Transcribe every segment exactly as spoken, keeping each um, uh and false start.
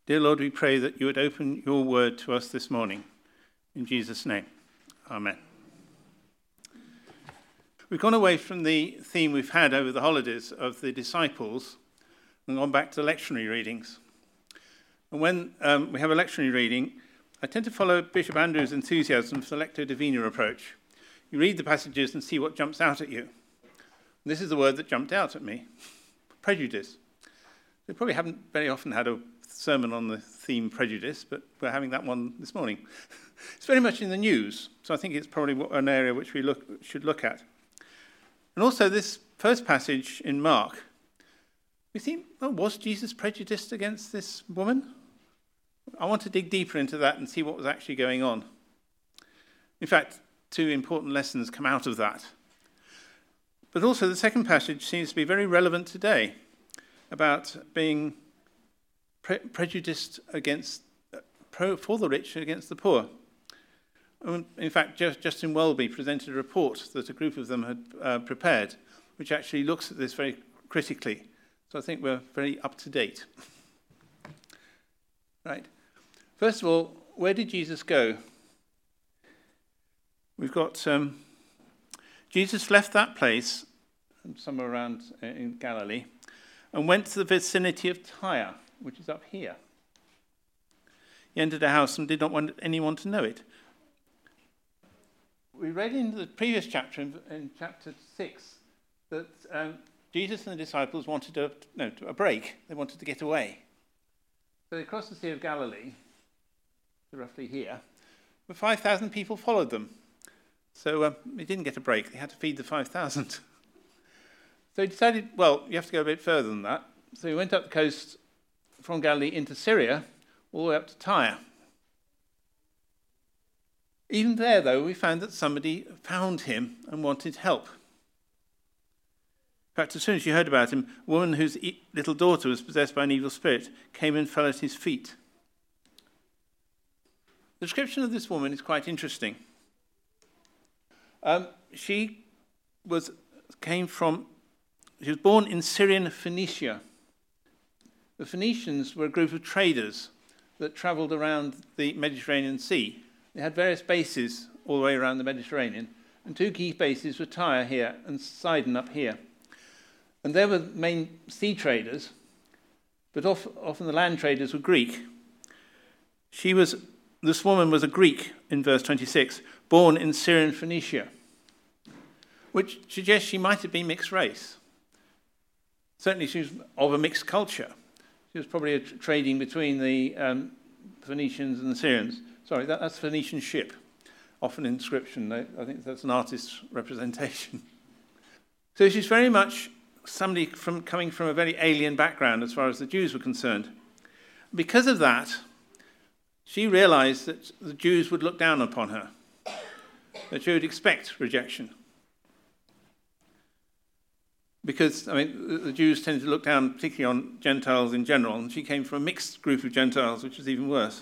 Dear Lord, we pray that you would open your word to us this morning. In Jesus' name, amen. We've gone away from the theme we've had over the holidays of the disciples and gone back to lectionary readings. And when um, we have a lectionary reading, I tend to follow Bishop Andrew's enthusiasm for the Lectio Divina approach. You read the passages and see what jumps out at you. And this is the word that jumped out at me: prejudice. We probably haven't very often had a sermon on the theme prejudice, but we're having that one this morning. It's very much in the news, so I think it's probably an area which we look, should look at. And also this first passage in Mark, we think, oh, was Jesus prejudiced against this woman? I want to dig deeper into that and see what was actually going on. In fact, two important lessons come out of that. But also the second passage seems to be very relevant today, about being pre- prejudiced against, uh, pro, for the rich against the poor. In fact, Justin Welby presented a report that a group of them had uh, prepared, which actually looks at this very critically. So I think we're very up to date. Right. First of all, where did Jesus go? We've got um, Jesus left that place, somewhere around in Galilee, and went to the vicinity of Tyre, which is up here. He entered a house and did not want anyone to know it. We read in the previous chapter, in, in chapter six, that um, Jesus and the disciples wanted a, no, a break. They wanted to get away. So they crossed the Sea of Galilee, roughly here, but five thousand people followed them. So um, they didn't get a break. They had to feed the five thousand. So he decided, well, you have to go a bit further than that. So he went up the coast from Galilee into Syria, all the way up to Tyre. Even there, though, we found that somebody found him and wanted help. In fact, as soon as she heard about him, a woman whose little daughter was possessed by an evil spirit came and fell at his feet. The description of this woman is quite interesting. Um, she was came from, she was born in Syrian Phoenicia. The Phoenicians were a group of traders that travelled around the Mediterranean Sea. They had various bases all the way around the Mediterranean, and two key bases were Tyre here and Sidon up here. And they were main sea traders, but often the land traders were Greek. She was, this woman was a Greek, in verse twenty-six, born in Syrian Phoenicia, which suggests she might have been mixed race. Certainly she was of a mixed culture. She was probably a tr- trading between the um, Phoenicians and the Syrians. Sorry, that, that's a Phoenician ship. Often in inscription, I, I think that's an artist's representation. So she's very much somebody from coming from a very alien background as far as the Jews were concerned. Because of that, she realized that the Jews would look down upon her, that she would expect rejection. Because, I mean, the Jews tended to look down particularly on Gentiles in general, and she came from a mixed group of Gentiles, which was even worse.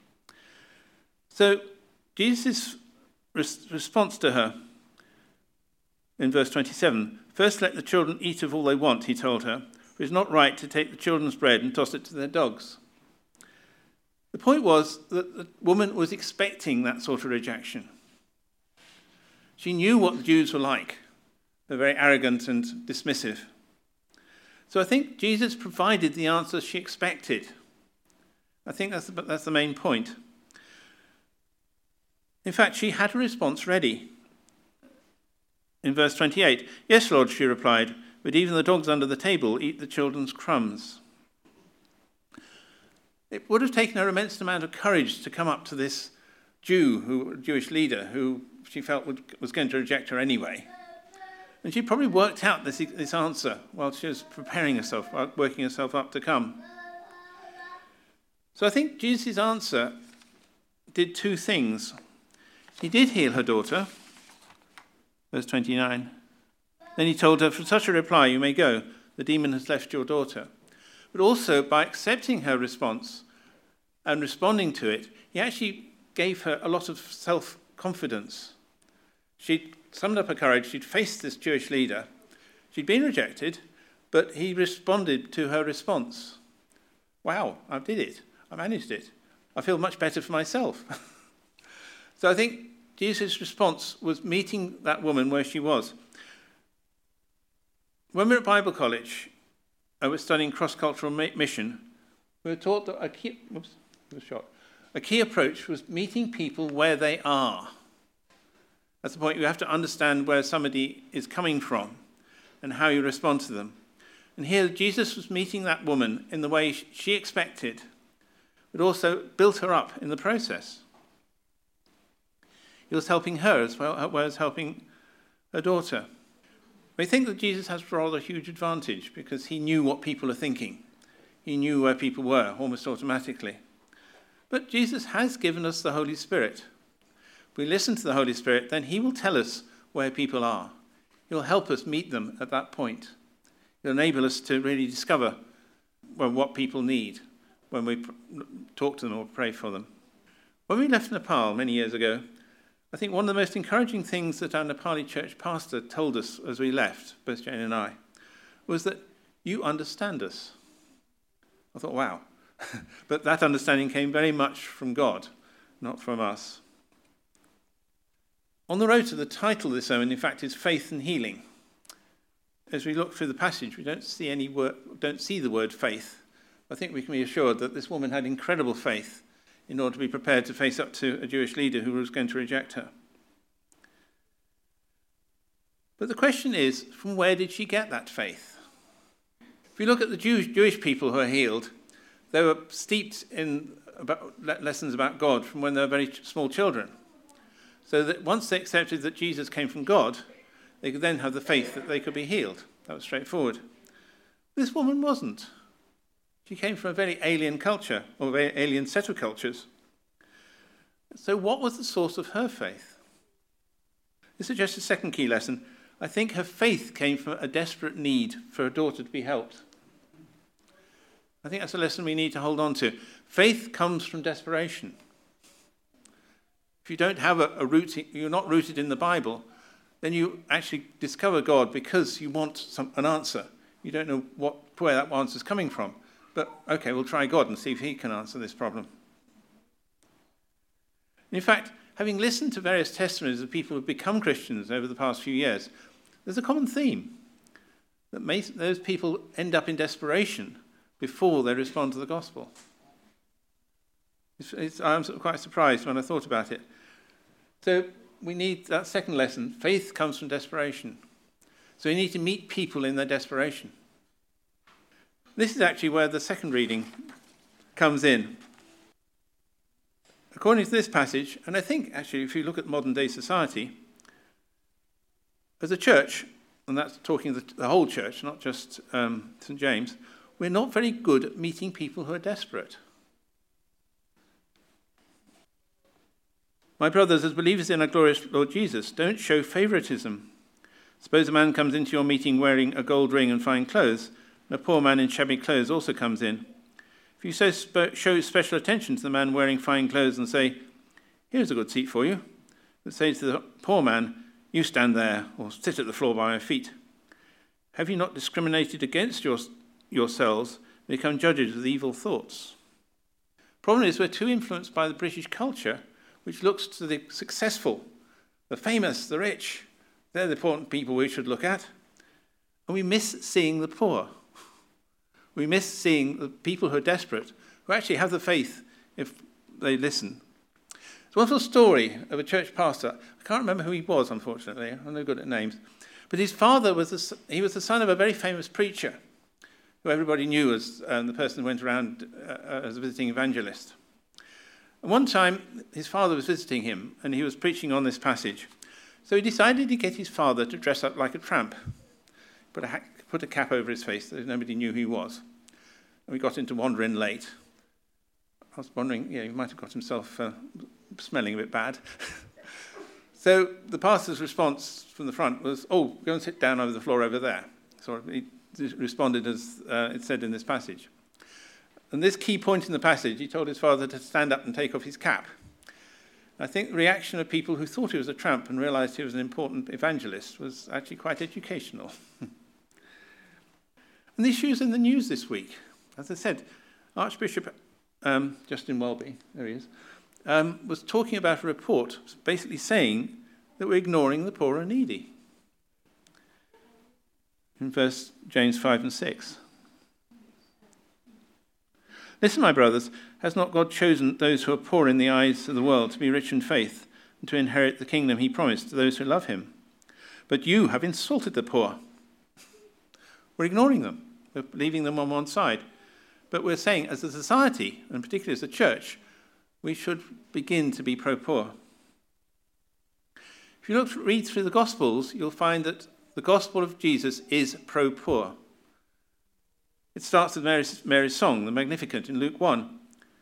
So Jesus' res- response to her in verse twenty-seven, first let the children eat of all they want, he told her, for it is not right to take the children's bread and toss it to their dogs. The point was that the woman was expecting that sort of rejection. She knew what the Jews were like. They're very arrogant and dismissive. So I think Jesus provided the answer she expected. I think that's the, that's the main point. In fact, she had a response ready. In verse twenty-eight, yes, Lord, she replied, but even the dogs under the table eat the children's crumbs. It would have taken her immense amount of courage to come up to this Jew, who, Jewish leader, who she felt would, was going to reject her anyway. And she probably worked out this, this answer while she was preparing herself, working herself up to come. So I think Jesus' answer did two things. He did heal her daughter, verse twenty-nine. Then he told her, for such a reply you may go, the demon has left your daughter. But also by accepting her response and responding to it, he actually gave her a lot of self-confidence. She'd summed up her courage. She'd faced this Jewish leader. She'd been rejected, but he responded to her response. Wow, I did it. I managed it. I feel much better for myself. So I think Jesus' response was meeting that woman where she was. When we were at Bible college, I was studying cross-cultural mission. We were taught that a key, oops, was shot. A key approach was meeting people where they are. That's the point. You have to understand where somebody is coming from and how you respond to them. And here Jesus was meeting that woman in the way she expected, but also built her up in the process. He was helping her as well as helping her daughter. We think that Jesus has a rather huge advantage because he knew what people are thinking. He knew where people were almost automatically. But Jesus has given us the Holy Spirit. If we listen to the Holy Spirit, then he will tell us where people are. He'll help us meet them at that point. He'll enable us to really discover well, what people need when we talk to them or pray for them. When we left Nepal many years ago, I think one of the most encouraging things that our Nepali church pastor told us as we left, both Jane and I, was that you understand us. I thought, wow. But that understanding came very much from God, not from us. On the road to the title of this sermon, in fact, is Faith and Healing. As we look through the passage, we don't see any word, don't see the word faith. I think we can be assured that this woman had incredible faith in order to be prepared to face up to a Jewish leader who was going to reject her. But the question is, from where did she get that faith? If you look at the Jewish, Jewish people who are healed, they were steeped in about, lessons about God from when they were very small children. So that once they accepted that Jesus came from God, they could then have the faith that they could be healed. That was straightforward. This woman wasn't. She came from a very alien culture, or a very alien set of cultures. So what was the source of her faith? This is just a second key lesson. I think her faith came from a desperate need for her daughter to be helped. I think that's a lesson we need to hold on to. Faith comes from desperation. If you don't have a, a root, you're not rooted in the Bible, then you actually discover God because you want some, an answer. You don't know what, where that answer is coming from. But, okay, we'll try God and see if he can answer this problem. In fact, having listened to various testimonies of people who have become Christians over the past few years, there's a common theme that may, those people end up in desperation before they respond to the gospel. It's, it's, I'm quite surprised when I thought about it. So we need that second lesson. Faith comes from desperation. So we need to meet people in their desperation. This is actually where the second reading comes in. According to this passage, and I think actually if you look at modern day society, as a church, and that's talking the, the whole church, not just um, Saint James, we're not very good at meeting people who are desperate. My brothers, as believers in our glorious Lord Jesus, don't show favoritism. Suppose a man comes into your meeting wearing a gold ring and fine clothes, and a poor man in shabby clothes also comes in. If you so sp- show special attention to the man wearing fine clothes and say, "Here's a good seat for you," but say to the poor man, "You stand there or sit at the floor by my feet," have you not discriminated against your, yourselves and become judges with evil thoughts? Problem is we're too influenced by the British culture, which looks to the successful, the famous, the rich. They're the important people we should look at. And we miss seeing the poor. We miss seeing the people who are desperate, who actually have the faith if they listen. There's a wonderful story of a church pastor. I can't remember who he was, unfortunately. I'm no good at names. But his father was the, he was the son of a very famous preacher, who everybody knew as um, the person who went around uh, as a visiting evangelist. And one time, his father was visiting him, and he was preaching on this passage. So he decided to get his father to dress up like a tramp, put a, ha- put a cap over his face so nobody knew who he was. And we got him to wander in late. I was wondering, yeah, he might have got himself uh, smelling a bit bad. So the pastor's response from the front was, "Oh, go and sit down over the floor over there." So he responded as uh, it said in this passage. And this key point in the passage, he told his father to stand up and take off his cap. I think the reaction of people who thought he was a tramp and realized he was an important evangelist was actually quite educational. And the issue is in the news this week. As I said, Archbishop um, Justin Welby, there he is, um, was talking about a report basically saying that we're ignoring the poor and needy. In verse James five and six. Listen, my brothers, has not God chosen those who are poor in the eyes of the world to be rich in faith and to inherit the kingdom he promised to those who love him? But you have insulted the poor. We're ignoring them. We're leaving them on one side. But we're saying, as a society, and particularly as a church, we should begin to be pro-poor. If you look, read through the Gospels, you'll find that the Gospel of Jesus is pro-poor. It starts with Mary's, Mary's song, the Magnificat, in Luke one.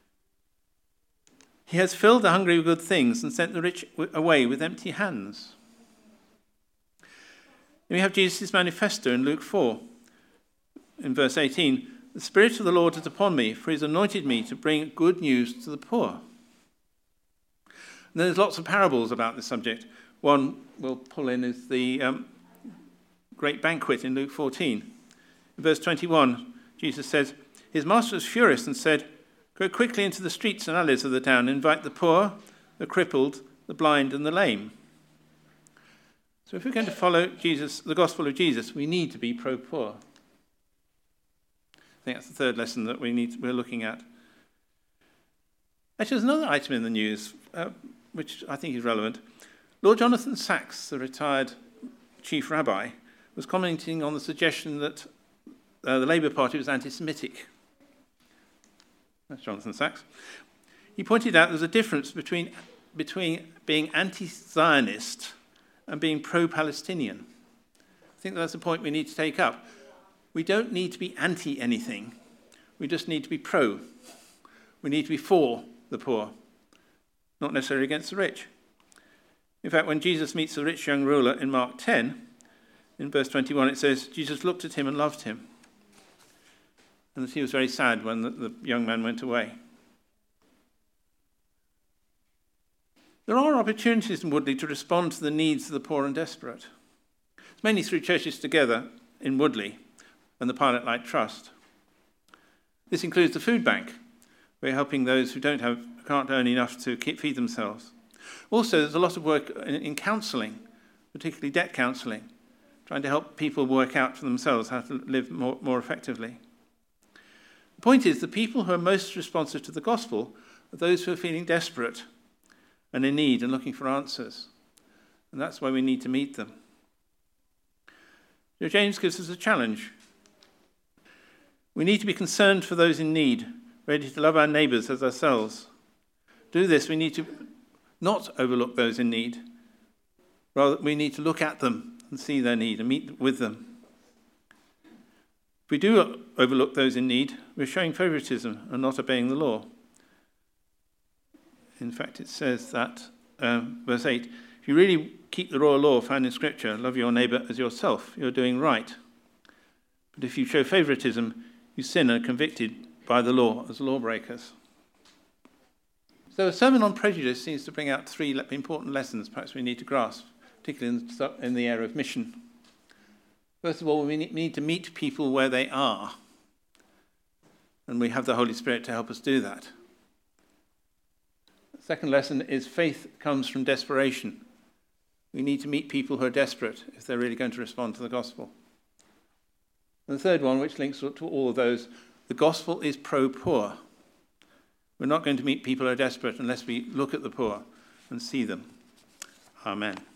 He has filled the hungry with good things and sent the rich away with empty hands. Then we have Jesus' manifesto in Luke four, in verse eighteen. The Spirit of the Lord is upon me, for he has anointed me to bring good news to the poor. And there's lots of parables about this subject. One we'll pull in is the um, great banquet in Luke fourteen. In verse twenty-one, Jesus says, his master was furious and said, go quickly into the streets and alleys of the town and invite the poor, the crippled, the blind, and the lame. So if we're going to follow Jesus, the gospel of Jesus, we need to be pro-poor. I think that's the third lesson that we need, we're looking at. Actually, there's another item in the news, uh, which I think is relevant. Lord Jonathan Sacks, the retired chief rabbi, was commenting on the suggestion that uh, the Labour Party was anti-Semitic. That's Jonathan Sacks. He pointed out there's a difference between, between being anti-Zionist and being pro-Palestinian. I think that's a point we need to take up. We don't need to be anti-anything. We just need to be pro. We need to be for the poor, not necessarily against the rich. In fact, when Jesus meets the rich young ruler in Mark ten, in verse twenty-one, it says, Jesus looked at him and loved him, and that he was very sad when the, the young man went away. There are opportunities in Woodley to respond to the needs of the poor and desperate. It's mainly through Churches Together in Woodley and the Pilot Light Trust. This includes the food bank. We're helping those who don't have, can't earn enough to keep, feed themselves. Also, there's a lot of work in, in counselling, particularly debt counselling, trying to help people work out for themselves how to live more, more effectively. The point is, the people who are most responsive to the gospel are those who are feeling desperate and in need and looking for answers. And that's why we need to meet them. So James gives us a challenge. We need to be concerned for those in need, ready to love our neighbours as ourselves. To do this, we need to not overlook those in need. Rather, we need to look at them and see their need and meet with them. If we do overlook those in need, we're showing favouritism and not obeying the law. In fact, it says that, um, verse eight, if you really keep the royal law found in Scripture, love your neighbour as yourself, you're doing right. But if you show favouritism, you sin and are convicted by the law as lawbreakers. So a sermon on prejudice seems to bring out three important lessons perhaps we need to grasp, particularly in the area of mission. First of all, we need to meet people where they are, and we have the Holy Spirit to help us do that. The second lesson is faith comes from desperation. We need to meet people who are desperate if they're really going to respond to the gospel. And the third one, which links to all of those, the gospel is pro-poor. We're not going to meet people who are desperate unless we look at the poor and see them. Amen.